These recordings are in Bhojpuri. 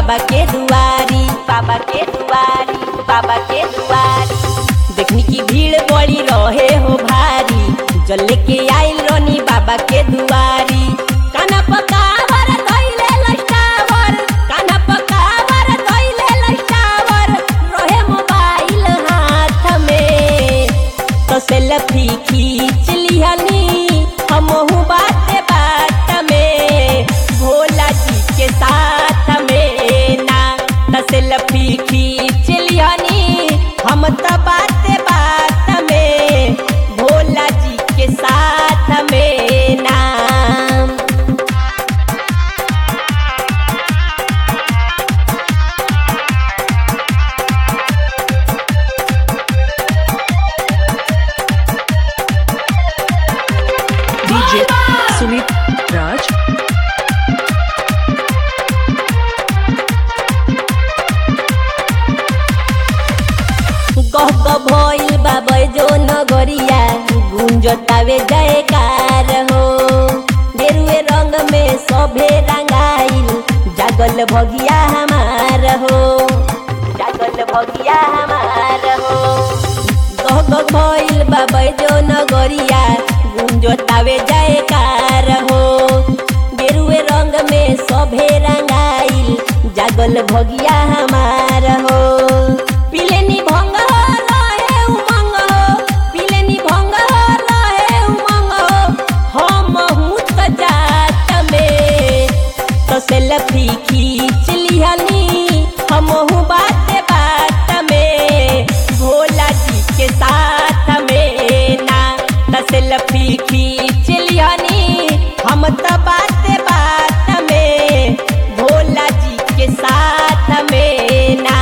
बाबा के दुआरी, बाबा के दुआरी, बाबा के दुआरी। देखनी की भीड़ बड़ी रहे हो भारी, जल लेके आइल रोनी बाबा के दुआरी। काना पकावर धइले लस्टावर, काना पकावर धइले लस्टावर, रहे मोबाइल हाथ में। तो सेल्फी खींच लिहनी हमहू बाते बाट में, भोला जी के साथ में ना। तो सेल्फी खींच लिहनी हम तो बाते बाट में, भोला जी के साथ में ना। DJ Sumit Raj. गह गह भइल बाबा जो नगरिया, गुंजतावे जयकार हो। गेरुए रंग में सभे रंगाइल, जागल भगिया हमार हो, जागल भगिया हमार हो। गह गह भइल बाबा जो नगरिया, गुंजतावे जयकार हो। गेरुए रंग में सभे रंगाइल, जागल भगिया हमार हो। पिलेनी भंग हो रहे उमंग हो, पिलेनी भंग हो रहे उमंग हो, हम हूँ तो जात में। तो सेल्फी खींच लिहनी हमहू बाते बाट में, भोला जी के साथ में ना। तो सेल्फी खींच लिहनी हम तो बाते बाट में, भोला जी के साथ में ना।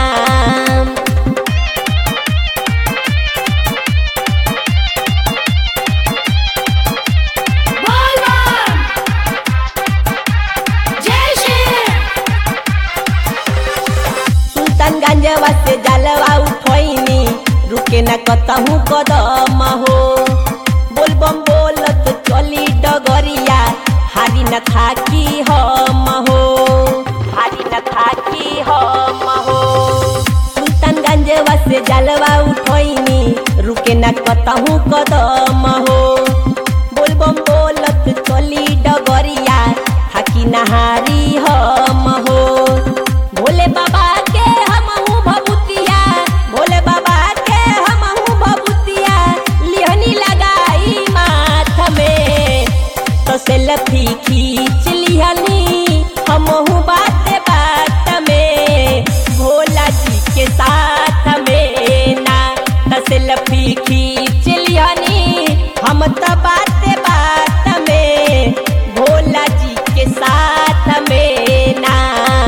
सुल्तानगंजवा से जलवा उठोइनी, रुके न कतहू कदम हो। बोल बम बोलत चली डगरिया, हारी न थाकी हम हो, हारी न थाकी हम हो। सुल्तानगंजवा से जलवा उठोइनी, रुके न कतहू कदम हो। बोल बम बोलत चली डगरिया, थाकी न हारी हम हो। भोले बाबा के हमहू भभूतिया, भोले बाबा के हमहू भभूतिया, लिहनी लगाई माथ में। तो सेल्फी खींच लिहनी हमहू बाते बाट में, भोला जी के साथ में ना। तो सेल्फी खींच लिहनी हम तो बाते बाट में, भोला जी के साथ में ना।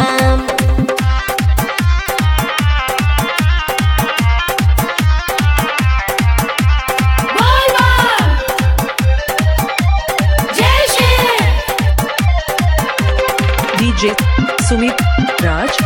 DJ Sumit Raj.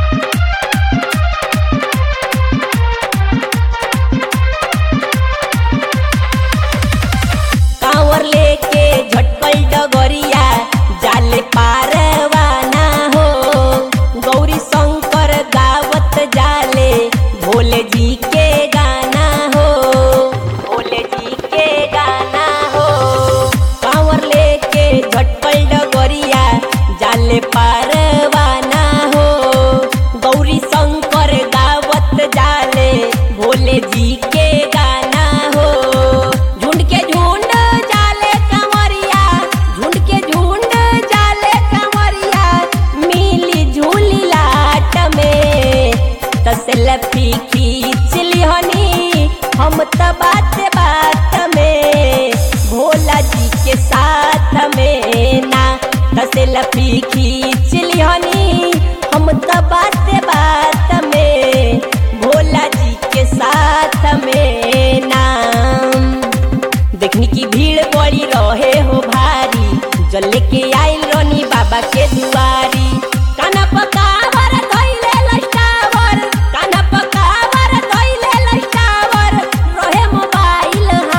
कांवर लेके झटकल डगरिया, जाले पारवाना हो। गौरी शंकर गावत जाले, भोले जी के गाना हो, भोले जी के गाना हो। कांवर लेके झटकल डगरिया, जाले पारवाना हो। गौरी शंकर गावत जाले, भोले जी के गाना हो। झुंड के झुंड जाले कंवरिया, झुंड के झुंड जाले कंवरिया, मिली झूली लाट में। तो सेल्फी खींच लिहनी हम तो बाते बाट में, भोला जी के साथ में ना। तो सेल्फी खींच लिहनी हम तो बाते बाट में, भोला जी के साथ में ना। देखनी की भीड़ बड़ी रहे हो भारी, जल लेके आइल रोनी बाबा के दुआरी। काना पकावर धइले लस्टावर, काना पकावर धइले लस्टावर, रहे मोबाइल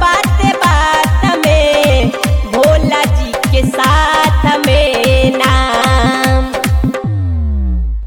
पार्टी